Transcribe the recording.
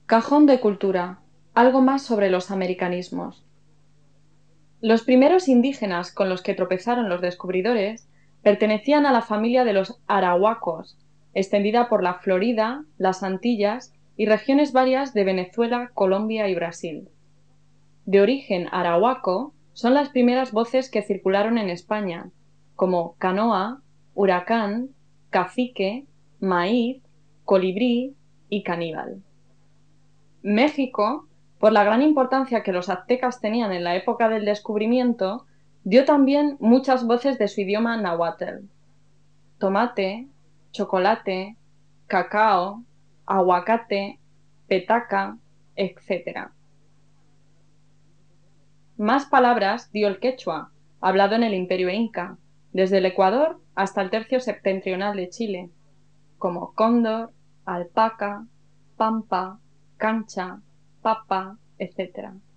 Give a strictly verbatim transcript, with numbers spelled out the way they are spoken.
Cajón de cultura. Algo más sobre los americanismos. Los primeros indígenas con los que tropezaron los descubridores pertenecían a la familia de los arahuacos, extendida por la Florida, las Antillas y regiones varias de Venezuela, Colombia y Brasil. De origen arahuaco, son las primeras voces que circularon en España, como canoa, huracán, cacique, maíz, colibrí y caníbal. México, por la gran importancia que los aztecas tenían en la época del descubrimiento, dio también muchas voces de su idioma náhuatl: tomate, chocolate, cacao, aguacate, petaca, etcétera. Más palabras dio el quechua, hablado en el Imperio Inca, desde el Ecuador hasta el tercio septentrional de Chile, como cóndor, alpaca, pampa, cancha, papa, etcétera.